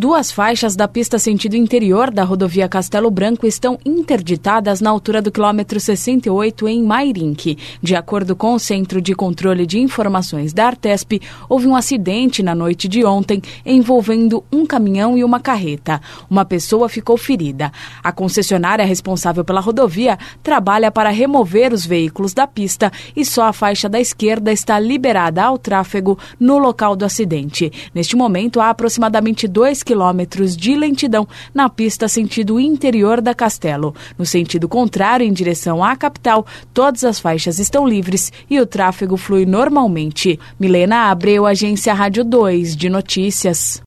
Duas faixas da pista sentido interior da rodovia Castelo Branco estão interditadas na altura do quilômetro 68 em Mairinque. De acordo com o Centro de Controle de Informações da Artesp, houve um acidente na noite de ontem envolvendo um caminhão e uma carreta. Uma pessoa ficou ferida. A concessionária responsável pela rodovia trabalha para remover os veículos da pista e só a faixa da esquerda está liberada ao tráfego no local do acidente. Neste momento, há aproximadamente 2 quilômetros de lentidão na pista sentido interior da Castelo. No sentido contrário, em direção à capital, todas as faixas estão livres e o tráfego flui normalmente. Milena Abreu, Agência Rádio 2 de Notícias.